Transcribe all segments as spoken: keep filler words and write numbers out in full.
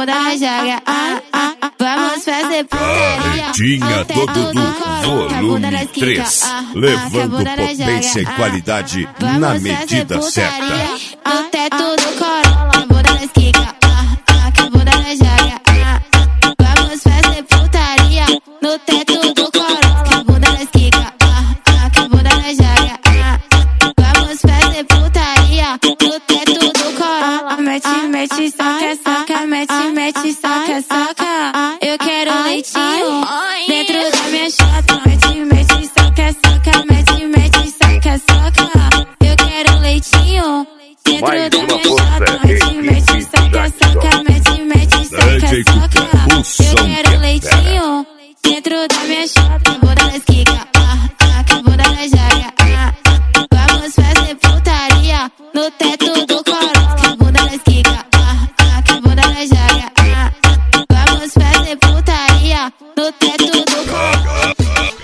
bunda na joga. Ah, ah, vamos fazer putaria. Carretinha do Dudu, volume três. Levando potência e qualidade na medida certa. No teto do coro, a bunda na esquica. Ah, ah, que a bunda na joga. Ah, ah, vamos fazer putaria. No teto do coro, que a bunda na esquica. Ah, ah, que a bunda na joga. Ah, vamos fazer putaria. No teto do coro. Mete, mete, saca, saca, mete, mete, saca, saca. Eu quero leitinho dentro da minha chata. Mete, mete, saca, saca, mete, mete, saca, saca. Eu quero leitinho dentro Mais da uma minha força, chata. Mete, mete, saca, saca, mete, mete, saca, saca. Eu quero leitinho dentro da minha chata. Bunda na esquica, ah, ah, que a bunda na joga. Ah, ah, vamos fazer putaria no teto do coro. Que a bunda na esquica, ah, ah, que a bunda na joga. Ah, ah, vamos fazer putaria no teto do coro.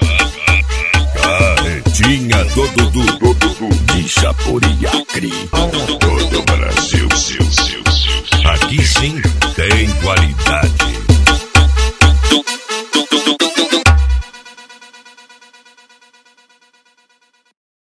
Carretinha do Dudu, de Chapuriacri, todo o Brasil. Aqui sim tem qualidade.